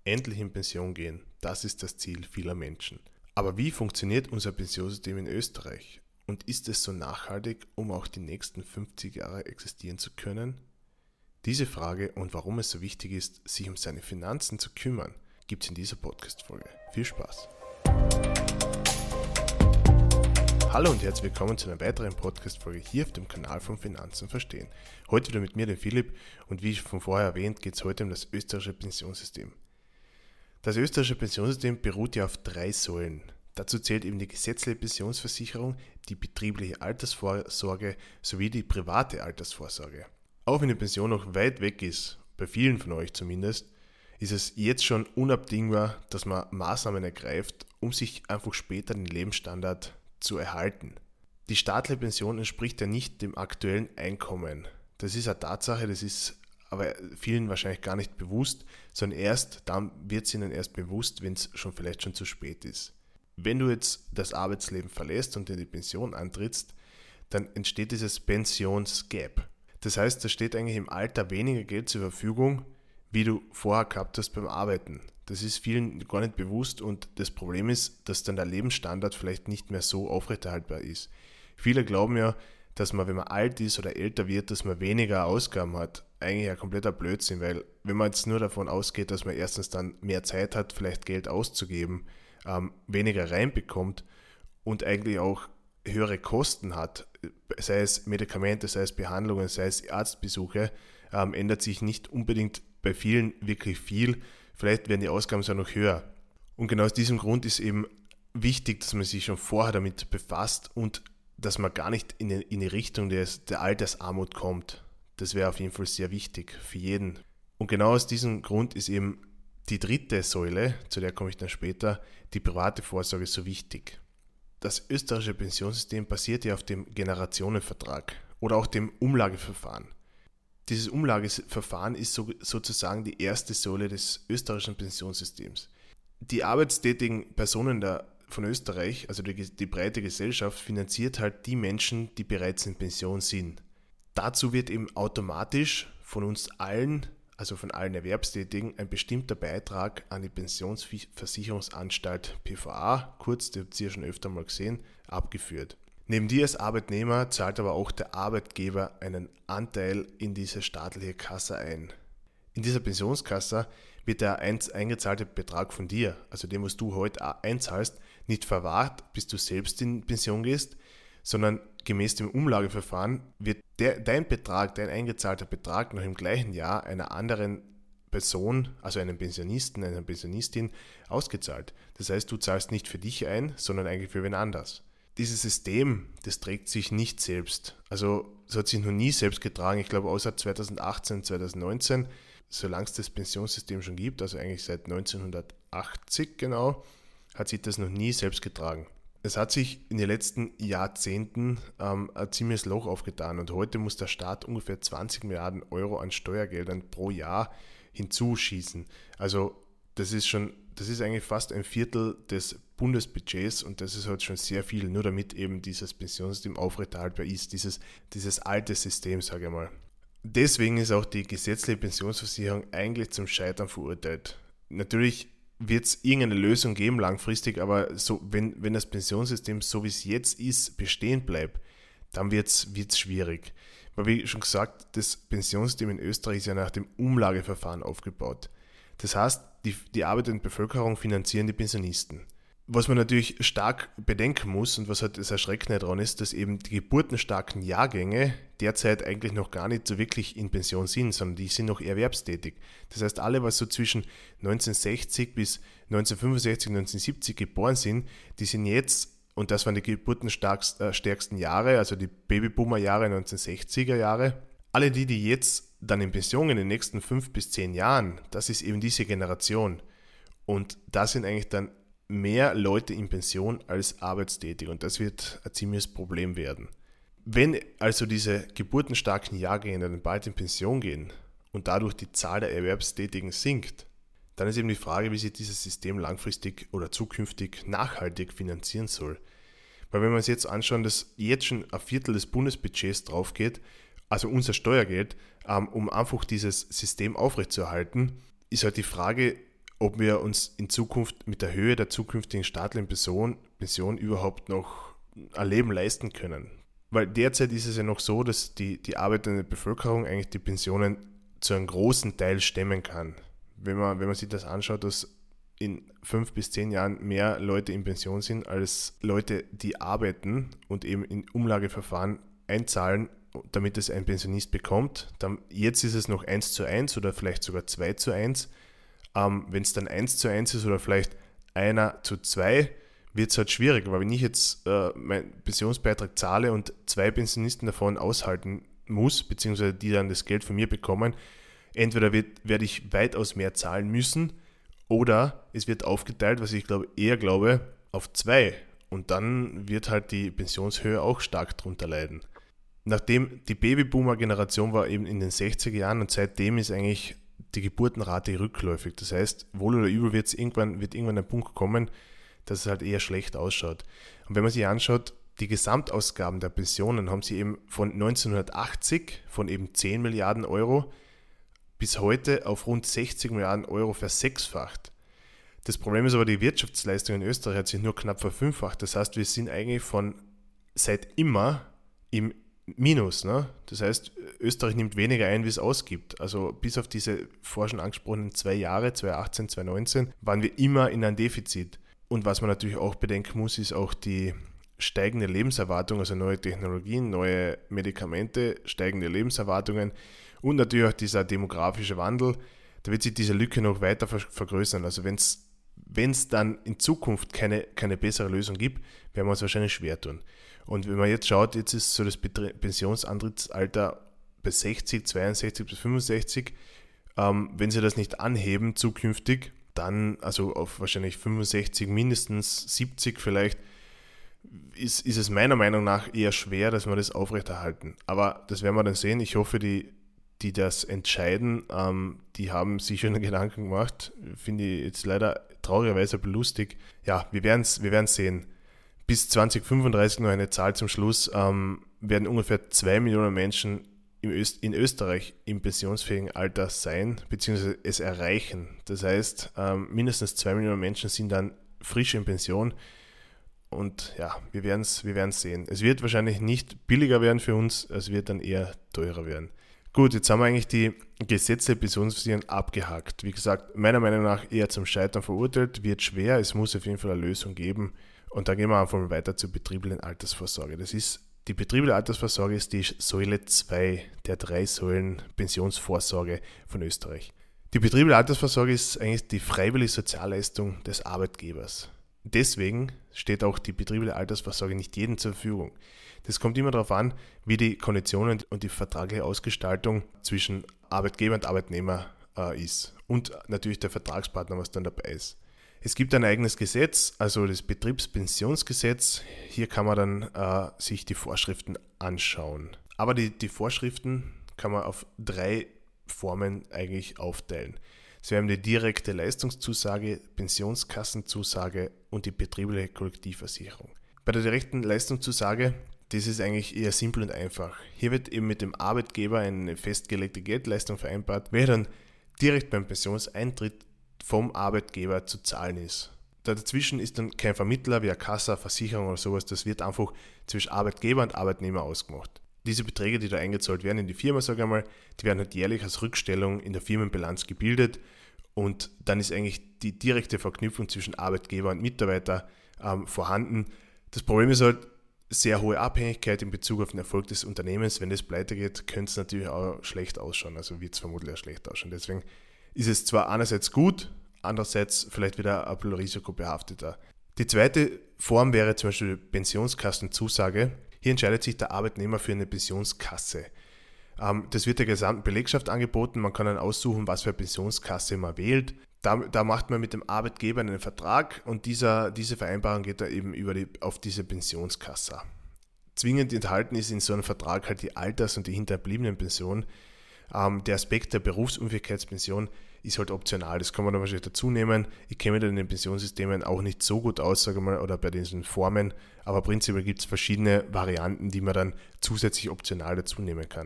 endlich in Pension gehen. Das ist das Ziel vieler Menschen. Aber wie funktioniert unser Pensionssystem in Österreich? Und ist es so nachhaltig, um auch die nächsten 50 Jahre existieren zu können? Diese Frage und warum es so wichtig ist, sich um seine Finanzen zu kümmern, gibt es in dieser Podcast-Folge. Viel Spaß! Hallo und herzlich willkommen zu einer weiteren Podcast-Folge hier auf dem Kanal von Finanzen verstehen. Heute wieder mit mir, dem Philipp, und wie schon vorher erwähnt, geht es heute um das österreichische Pensionssystem. Das österreichische Pensionssystem beruht ja auf 3 Säulen. Dazu zählt eben die gesetzliche Pensionsversicherung, die betriebliche Altersvorsorge sowie die private Altersvorsorge. Auch wenn die Pension noch weit weg ist, bei vielen von euch zumindest, ist es jetzt schon unabdingbar, dass man Maßnahmen ergreift, um sich einfach später den Lebensstandard zu erhalten. Die staatliche Pension entspricht ja nicht dem aktuellen Einkommen. Das ist eine Tatsache, das ist aber vielen wahrscheinlich gar nicht bewusst, sondern dann wird es ihnen erst bewusst, wenn es vielleicht schon zu spät ist. Wenn du jetzt das Arbeitsleben verlässt und in die Pension antrittst, dann entsteht dieses Pensionsgap. Das heißt, da steht eigentlich im Alter weniger Geld zur Verfügung, wie du vorher gehabt hast beim Arbeiten. Das ist vielen gar nicht bewusst und das Problem ist, dass dann der Lebensstandard vielleicht nicht mehr so aufrechterhaltbar ist. Viele glauben ja, dass man, wenn man alt ist oder älter wird, dass man weniger Ausgaben hat. Eigentlich ein kompletter Blödsinn, weil wenn man jetzt nur davon ausgeht, dass man erstens dann mehr Zeit hat, vielleicht Geld auszugeben, weniger reinbekommt und eigentlich auch höhere Kosten hat, sei es Medikamente, sei es Behandlungen, sei es Arztbesuche, ändert sich nicht unbedingt bei vielen wirklich viel. Vielleicht werden die Ausgaben sogar noch höher. Und genau aus diesem Grund ist eben wichtig, dass man sich schon vorher damit befasst und dass man gar nicht in die Richtung der Altersarmut kommt. Das wäre auf jeden Fall sehr wichtig für jeden. Und genau aus diesem Grund ist eben die 3. Säule, zu der komme ich dann später, die private Vorsorge so wichtig. Das österreichische Pensionssystem basiert ja auf dem Generationenvertrag oder auch dem Umlageverfahren. Dieses Umlageverfahren ist sozusagen die 1. Säule des österreichischen Pensionssystems. Die arbeitstätigen Personen von Österreich, also die breite Gesellschaft, finanziert halt die Menschen, die bereits in Pension sind. Dazu wird eben automatisch von uns allen, also von allen Erwerbstätigen, ein bestimmter Beitrag an die Pensionsversicherungsanstalt PVA, kurz, die habt ihr schon öfter mal gesehen, abgeführt. Neben dir als Arbeitnehmer zahlt aber auch der Arbeitgeber einen Anteil in diese staatliche Kasse ein. In dieser Pensionskasse wird der eingezahlte Betrag von dir, also dem, was du heute einzahlst, nicht verwahrt, bis du selbst in Pension gehst, sondern gemäß dem Umlageverfahren wird dein eingezahlter Betrag noch im gleichen Jahr einer anderen Person, also einem Pensionisten, einer Pensionistin, ausgezahlt. Das heißt, du zahlst nicht für dich ein, sondern eigentlich für wen anders. Dieses System, das trägt sich nicht selbst. Also es hat sich noch nie selbst getragen. Ich glaube, außer 2018, 2019, solange es das Pensionssystem schon gibt, also eigentlich seit 1980 genau, hat sich das noch nie selbst getragen. Es hat sich in den letzten Jahrzehnten ein ziemliches Loch aufgetan und heute muss der Staat ungefähr 20 Milliarden Euro an Steuergeldern pro Jahr hinzuschießen. Also das ist eigentlich fast ein Viertel des Bundesbudgets und das ist halt schon sehr viel, nur damit eben dieses Pensionssystem aufrechterhaltbar ist, dieses alte System, sage ich mal. Deswegen ist auch die gesetzliche Pensionsversicherung eigentlich zum Scheitern verurteilt. Natürlich wird es irgendeine Lösung geben langfristig, aber so, wenn das Pensionssystem, so wie es jetzt ist, bestehen bleibt, dann wird's schwierig. Weil wie schon gesagt, das Pensionssystem in Österreich ist ja nach dem Umlageverfahren aufgebaut. Das heißt, die arbeitende Bevölkerung finanzieren die Pensionisten. Was man natürlich stark bedenken muss und was halt das Erschreckende daran ist, dass eben die geburtenstarken Jahrgänge derzeit eigentlich noch gar nicht so wirklich in Pension sind, sondern die sind noch erwerbstätig. Das heißt, alle, was so zwischen 1960 bis 1965, 1970 geboren sind, die sind jetzt, und das waren die geburtenstärksten Jahre, also die Babyboomer-Jahre, 1960er Jahre, alle die jetzt dann in Pension in den nächsten 5 bis 10 Jahren, das ist eben diese Generation. Und da sind eigentlich dann mehr Leute in Pension als arbeitstätig und das wird ein ziemliches Problem werden. Wenn also diese geburtenstarken Jahrgänge dann bald in Pension gehen und dadurch die Zahl der Erwerbstätigen sinkt, dann ist eben die Frage, wie sich dieses System langfristig oder zukünftig nachhaltig finanzieren soll. Weil wenn wir uns jetzt anschauen, dass jetzt schon ein Viertel des Bundesbudgets drauf geht, also unser Steuergeld, um einfach dieses System aufrechtzuerhalten, ist halt die Frage, ob wir uns in Zukunft mit der Höhe der zukünftigen staatlichen Pension überhaupt noch ein Leben leisten können. Weil derzeit ist es ja noch so, dass die arbeitende Bevölkerung eigentlich die Pensionen zu einem großen Teil stemmen kann. Wenn man sich das anschaut, dass in 5 bis 10 Jahren mehr Leute in Pension sind als Leute, die arbeiten und eben in Umlageverfahren einzahlen, damit es ein Pensionist bekommt. Dann, jetzt ist es noch 1:1 oder vielleicht sogar 2:1. Wenn es dann 1:1 ist oder vielleicht 1:2, wird es halt schwierig, weil wenn ich jetzt meinen Pensionsbeitrag zahle und 2 Pensionisten davon aushalten muss, beziehungsweise die dann das Geld von mir bekommen, entweder werde ich weitaus mehr zahlen müssen oder es wird aufgeteilt, was ich eher glaube, auf 2. Und dann wird halt die Pensionshöhe auch stark drunter leiden. Nachdem die Babyboomer-Generation war eben in den 60er Jahren und seitdem ist eigentlich die Geburtenrate rückläufig. Das heißt, wohl oder übel wird irgendwann ein Punkt kommen, dass es halt eher schlecht ausschaut. Und wenn man sich anschaut, die Gesamtausgaben der Pensionen haben sie eben von 1980 von eben 10 Milliarden Euro bis heute auf rund 60 Milliarden Euro versechsfacht. Das Problem ist aber, die Wirtschaftsleistung in Österreich hat sich nur knapp verfünffacht. Das heißt, wir sind eigentlich seit immer im Minus. Ne? Das heißt, Österreich nimmt weniger ein, wie es ausgibt. Also bis auf diese vorher schon angesprochenen 2 Jahre, 2018, 2019, waren wir immer in einem Defizit. Und was man natürlich auch bedenken muss, ist auch die steigende Lebenserwartung, also neue Technologien, neue Medikamente, steigende Lebenserwartungen und natürlich auch dieser demografische Wandel. Da wird sich diese Lücke noch weiter vergrößern. Also wenn es dann in Zukunft keine bessere Lösung gibt, werden wir uns wahrscheinlich schwer tun. Und wenn man jetzt schaut, jetzt ist so das Pensionsantrittsalter bei 60, 62 bis 65. Wenn sie das nicht anheben zukünftig, dann also auf wahrscheinlich 65, mindestens 70 vielleicht, ist es meiner Meinung nach eher schwer, dass wir das aufrechterhalten. Aber das werden wir dann sehen. Ich hoffe, die das entscheiden, die haben sich schon Gedanken gemacht. Finde ich jetzt leider traurigerweise lustig. Ja, wir werden es sehen. Bis 2035 noch eine Zahl zum Schluss, werden ungefähr 2 Millionen Menschen in Österreich im pensionsfähigen Alter sein, beziehungsweise es erreichen. Das heißt, mindestens 2 Millionen Menschen sind dann frisch in Pension. Und ja, wir werden es sehen. Es wird wahrscheinlich nicht billiger werden für uns, es wird dann eher teurer werden. Gut, jetzt haben wir eigentlich die Gesetze der Pensionsversicherung abgehakt. Wie gesagt, meiner Meinung nach eher zum Scheitern verurteilt, wird schwer, es muss auf jeden Fall eine Lösung geben. Und dann gehen wir einfach mal weiter zur betrieblichen Altersvorsorge. Die betriebliche Altersvorsorge ist die Säule 2 der 3 Säulen Pensionsvorsorge von Österreich. Die betriebliche Altersvorsorge ist eigentlich die freiwillige Sozialleistung des Arbeitgebers. Deswegen steht auch die betriebliche Altersvorsorge nicht jedem zur Verfügung. Das kommt immer darauf an, wie die Konditionen und die vertragliche Ausgestaltung zwischen Arbeitgeber und Arbeitnehmer ist. Und natürlich der Vertragspartner, was dann dabei ist. Es gibt ein eigenes Gesetz, also das Betriebspensionsgesetz. Hier kann man dann sich die Vorschriften anschauen. Aber die Vorschriften kann man auf 3 Formen eigentlich aufteilen. Sie haben die direkte Leistungszusage, Pensionskassenzusage und die betriebliche Kollektivversicherung. Bei der direkten Leistungszusage, das ist eigentlich eher simpel und einfach. Hier wird eben mit dem Arbeitgeber eine festgelegte Geldleistung vereinbart, welche dann direkt beim Pensionseintritt vom Arbeitgeber zu zahlen ist. Dazwischen ist dann kein Vermittler wie eine Kasse, Versicherung oder sowas, das wird einfach zwischen Arbeitgeber und Arbeitnehmer ausgemacht. Diese Beträge, die da eingezahlt werden in die Firma, sage ich mal, die werden halt jährlich als Rückstellung in der Firmenbilanz gebildet und dann ist eigentlich die direkte Verknüpfung zwischen Arbeitgeber und Mitarbeiter vorhanden. Das Problem ist halt sehr hohe Abhängigkeit in Bezug auf den Erfolg des Unternehmens. Wenn das pleite geht, könnte es natürlich auch schlecht ausschauen, also wird es vermutlich auch schlecht ausschauen. Deswegen ist es zwar einerseits gut, andererseits vielleicht wieder ein bisschen risikobehafteter. Die zweite Form wäre zum Beispiel die Pensionskassenzusage. Hier entscheidet sich der Arbeitnehmer für eine Pensionskasse. Das wird der gesamten Belegschaft angeboten. Man kann dann aussuchen, was für eine Pensionskasse man wählt. Da macht man mit dem Arbeitgeber einen Vertrag und diese Vereinbarung geht dann eben auf diese Pensionskasse. Zwingend enthalten ist in so einem Vertrag halt die Alters- und die Hinterbliebenenpension. Der Aspekt der Berufsunfähigkeitspension ist halt optional. Das kann man dann wahrscheinlich dazu nehmen. Ich kenne mich da in den Pensionssystemen auch nicht so gut aus, sage ich mal, oder bei diesen Formen, aber prinzipiell gibt es verschiedene Varianten, die man dann zusätzlich optional dazu nehmen kann.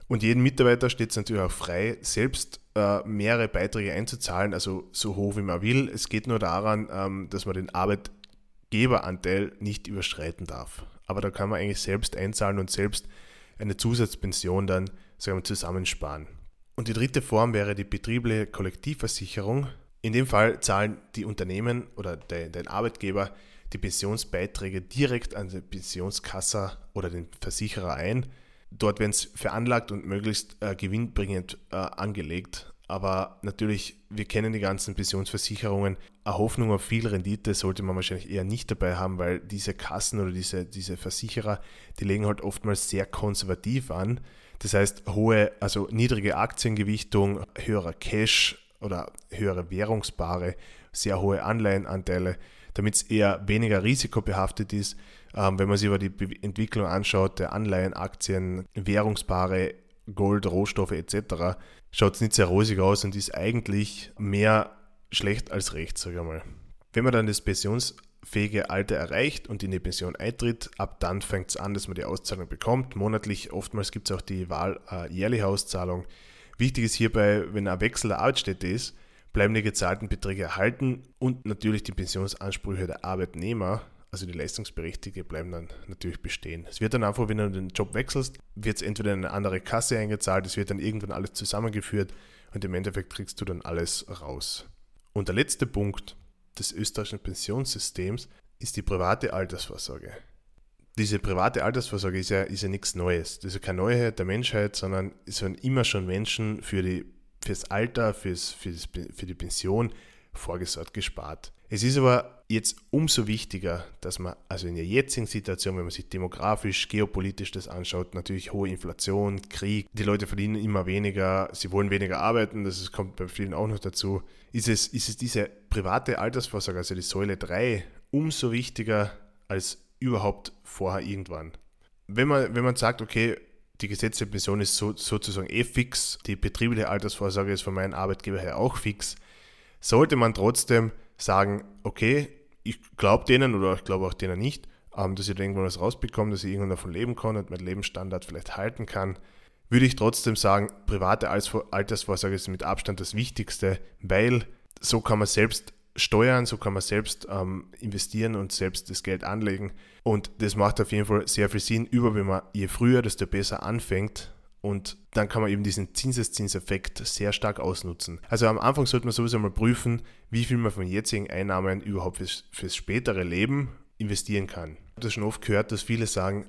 Und jedem Mitarbeiter steht es natürlich auch frei, selbst mehrere Beiträge einzuzahlen, also so hoch wie man will. Es geht nur daran, dass man den Arbeitgeberanteil nicht überschreiten darf. Aber da kann man eigentlich selbst einzahlen und selbst eine Zusatzpension dann, sagen wir, zusammensparen. Und die dritte Form wäre die betriebliche Kollektivversicherung. In dem Fall zahlen die Unternehmen oder dein Arbeitgeber die Pensionsbeiträge direkt an die Pensionskasse oder den Versicherer ein. Dort werden es veranlagt und möglichst gewinnbringend angelegt. Aber natürlich, wir kennen die ganzen Pensionsversicherungen. Eine Hoffnung auf viel Rendite sollte man wahrscheinlich eher nicht dabei haben, weil diese Kassen oder diese Versicherer, die legen halt oftmals sehr konservativ an. Das heißt, niedrige Aktiengewichtung, höherer Cash oder höhere Währungspaare, sehr hohe Anleihenanteile, damit es eher weniger risikobehaftet ist. Wenn man sich aber die Entwicklung anschaut, der Anleihen, Aktien, Währungspaare, Gold, Rohstoffe etc., schaut es nicht sehr rosig aus und ist eigentlich mehr schlecht als recht, sage ich mal. Wenn man dann das pensionsfähige Alter erreicht und in die Pension eintritt, ab dann fängt es an, dass man die Auszahlung bekommt. Monatlich, oftmals gibt es auch die jährliche Auszahlung. Wichtig ist hierbei, wenn ein Wechsel der Arbeitsstätte ist, bleiben die gezahlten Beträge erhalten und natürlich die Pensionsansprüche der Arbeitnehmer, also die Leistungsberechtigten, bleiben dann natürlich bestehen. Es wird dann einfach, wenn du den Job wechselst, wird es entweder in eine andere Kasse eingezahlt, es wird dann irgendwann alles zusammengeführt und im Endeffekt kriegst du dann alles raus. Und der letzte Punkt des österreichischen Pensionssystems ist die private Altersvorsorge. Diese private Altersvorsorge ist ja nichts Neues. Das ist ja keine Neuheit der Menschheit, sondern es werden immer schon Menschen fürs Alter, für die Pension vorgesorgt, gespart. Es ist aber jetzt umso wichtiger, dass man, also in der jetzigen Situation, wenn man sich demografisch, geopolitisch das anschaut, natürlich hohe Inflation, Krieg, die Leute verdienen immer weniger, sie wollen weniger arbeiten, das kommt bei vielen auch noch dazu, ist es diese private Altersvorsorge, also die Säule 3, umso wichtiger als überhaupt vorher irgendwann. Wenn man sagt, okay, die gesetzliche Pension ist sozusagen fix, die betriebliche Altersvorsorge ist von meinem Arbeitgeber her auch fix, sollte man trotzdem sagen, okay, ich glaube denen oder ich glaube auch denen nicht, dass ich da irgendwann was rausbekomme, dass ich irgendwann davon leben kann und meinen Lebensstandard vielleicht halten kann, würde ich trotzdem sagen, private Altersvorsorge ist mit Abstand das Wichtigste, weil so kann man selbst steuern, so kann man selbst investieren und selbst das Geld anlegen und das macht auf jeden Fall sehr viel Sinn, wenn man je früher, desto besser anfängt. Und dann kann man eben diesen Zinseszinseffekt sehr stark ausnutzen. Also am Anfang sollte man sowieso mal prüfen, wie viel man von jetzigen Einnahmen überhaupt fürs spätere Leben investieren kann. Ich habe das schon oft gehört, dass viele sagen,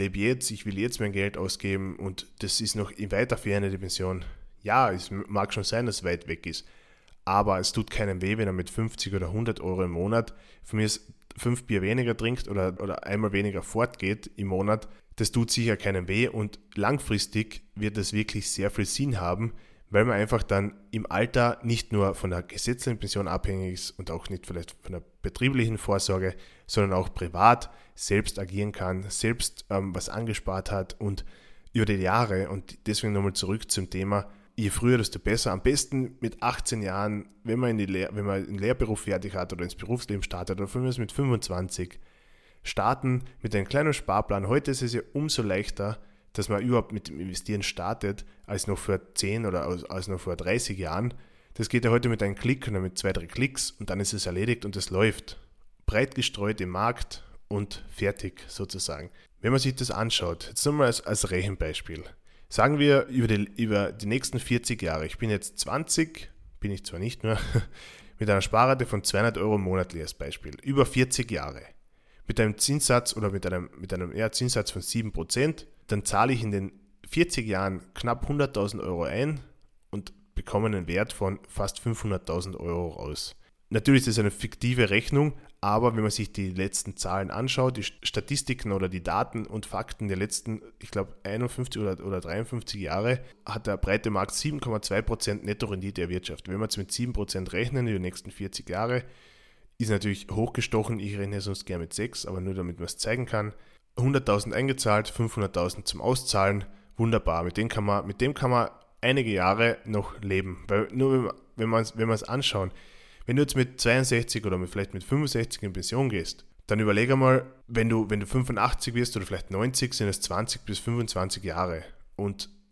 ich will jetzt mein Geld ausgeben und das ist noch in weiter Ferne die Pension. Ja, es mag schon sein, dass es weit weg ist, aber es tut keinem weh, wenn er mit 50 oder 100 Euro im Monat von mir 5 Bier weniger trinkt oder einmal weniger fortgeht im Monat. Das tut sicher keinem weh und langfristig wird das wirklich sehr viel Sinn haben, weil man einfach dann im Alter nicht nur von der gesetzlichen Pension abhängig ist und auch nicht vielleicht von der betrieblichen Vorsorge, sondern auch privat selbst agieren kann, selbst was angespart hat und über die Jahre, und deswegen nochmal zurück zum Thema, je früher, desto besser. Am besten mit 18 Jahren, wenn man einen Lehrberuf fertig hat oder ins Berufsleben startet, oder von mir aus mit 25, starten mit einem kleinen Sparplan. Heute ist es ja umso leichter, dass man überhaupt mit dem Investieren startet, als noch vor 10 oder als noch vor 30 Jahren. Das geht ja heute mit einem Klick oder mit 2-3 Klicks und dann ist es erledigt und es läuft. Breit gestreut im Markt und fertig sozusagen. Wenn man sich das anschaut, jetzt nochmal als Rechenbeispiel. Sagen wir über die nächsten 40 Jahre, ich bin jetzt 20, bin ich zwar nicht mehr, mit einer Sparrate von 200 Euro monatlich als Beispiel, über 40 Jahre. Mit einem Zinssatz oder mit einem Zinssatz von 7%, dann zahle ich in den 40 Jahren knapp 100.000 Euro ein und bekomme einen Wert von fast 500.000 Euro raus. Natürlich ist das eine fiktive Rechnung, aber wenn man sich die letzten Zahlen anschaut, die Statistiken oder die Daten und Fakten der letzten, ich glaube 51 oder 53 Jahre, hat der breite Markt 7,2% Nettorendite erwirtschaftet. Wenn wir jetzt mit 7% rechnen, in den nächsten 40 Jahre, ist natürlich hochgestochen, ich rechne sonst gerne mit 6, aber nur damit man es zeigen kann. 100.000 eingezahlt, 500.000 zum Auszahlen, wunderbar. Mit dem kann man einige Jahre noch leben. Weil nur wenn wir es anschauen, wenn du jetzt mit 62 oder vielleicht mit 65 in Pension gehst, dann überlege mal, wenn du 85 wirst oder vielleicht 90, sind es 20 bis 25 Jahre. Und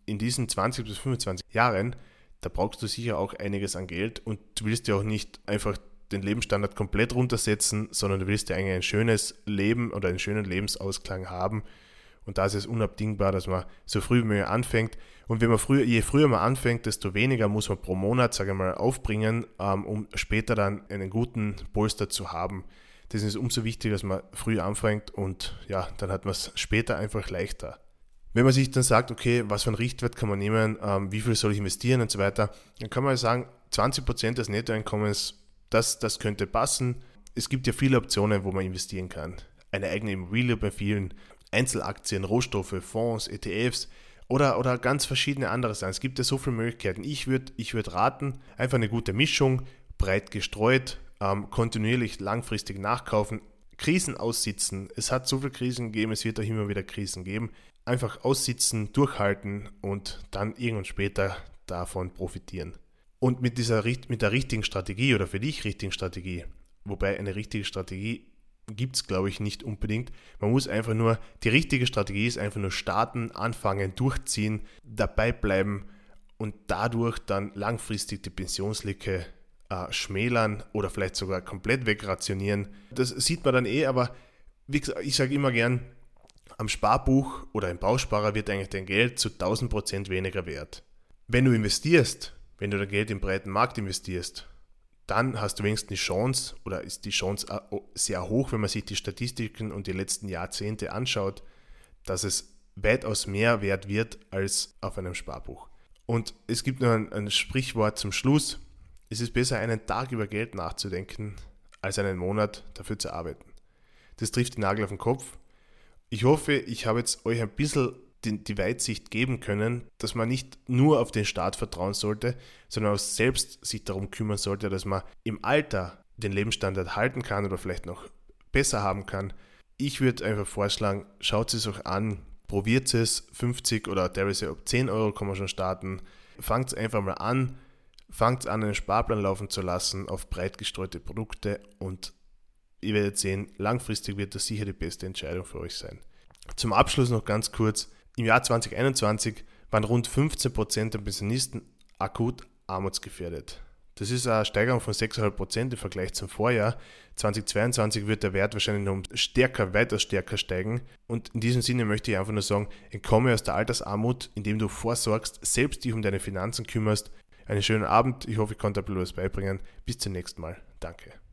in diesen 20 bis 25 Jahren, da brauchst du sicher auch einiges an Geld und du willst ja auch nicht einfach den Lebensstandard komplett runtersetzen, sondern du willst ja eigentlich ein schönes Leben oder einen schönen Lebensausklang haben. Und da ist es unabdingbar, dass man so früh wie möglich anfängt. Und wenn man je früher man anfängt, desto weniger muss man pro Monat, sage ich mal, aufbringen, um später dann einen guten Polster zu haben. Das ist umso wichtiger, dass man früh anfängt und ja, dann hat man es später einfach leichter. Wenn man sich dann sagt, okay, was für einen Richtwert kann man nehmen, wie viel soll ich investieren und so weiter, dann kann man sagen, 20% des Nettoeinkommens, das könnte passen. Es gibt ja viele Optionen, wo man investieren kann. Eine eigene Immobilie bei vielen, Einzelaktien, Rohstoffe, Fonds, ETFs oder ganz verschiedene andere Sachen. Es gibt ja so viele Möglichkeiten. Ich würd raten, einfach eine gute Mischung, breit gestreut, kontinuierlich langfristig nachkaufen, Krisen aussitzen. Es hat so viele Krisen gegeben, es wird auch immer wieder Krisen geben. Einfach aussitzen, durchhalten und dann irgendwann später davon profitieren. Und mit der richtigen Strategie oder für dich richtigen Strategie, wobei eine richtige Strategie gibt es, glaube ich, nicht unbedingt. Man muss einfach nur, die richtige Strategie ist einfach nur starten, anfangen, durchziehen, dabei bleiben und dadurch dann langfristig die Pensionslücke schmälern oder vielleicht sogar komplett wegrationieren. Das sieht man dann aber wie gesagt, ich sage immer gern, am Sparbuch oder im Bausparer wird eigentlich dein Geld zu 1000% weniger wert. Wenn du investierst, wenn du dein Geld im breiten Markt investierst, dann hast du wenigstens die Chance, oder ist die Chance sehr hoch, wenn man sich die Statistiken und die letzten Jahrzehnte anschaut, dass es weitaus mehr wert wird als auf einem Sparbuch. Und es gibt noch ein Sprichwort zum Schluss: Es ist besser, einen Tag über Geld nachzudenken, als einen Monat dafür zu arbeiten. Das trifft den Nagel auf den Kopf. Ich hoffe, ich habe jetzt euch ein bisschen die Weitsicht geben können, dass man nicht nur auf den Staat vertrauen sollte, sondern auch selbst sich darum kümmern sollte, dass man im Alter den Lebensstandard halten kann oder vielleicht noch besser haben kann. Ich würde einfach vorschlagen, schaut es euch an, probiert es, 50 oder teilweise ab 10 Euro kann man schon starten. Fangt es einfach mal an, fangt an, einen Sparplan laufen zu lassen auf breit gestreute Produkte und ihr werdet sehen, langfristig wird das sicher die beste Entscheidung für euch sein. Zum Abschluss noch ganz kurz: Im Jahr 2021 waren rund 15% der Pensionisten akut armutsgefährdet. Das ist eine Steigerung von 6,5% im Vergleich zum Vorjahr. 2022 wird der Wert wahrscheinlich noch weiter stärker steigen. Und in diesem Sinne möchte ich einfach nur sagen, entkomme aus der Altersarmut, indem du vorsorgst, selbst dich um deine Finanzen kümmerst. Einen schönen Abend, ich hoffe, ich konnte ein bisschen was beibringen. Bis zum nächsten Mal. Danke.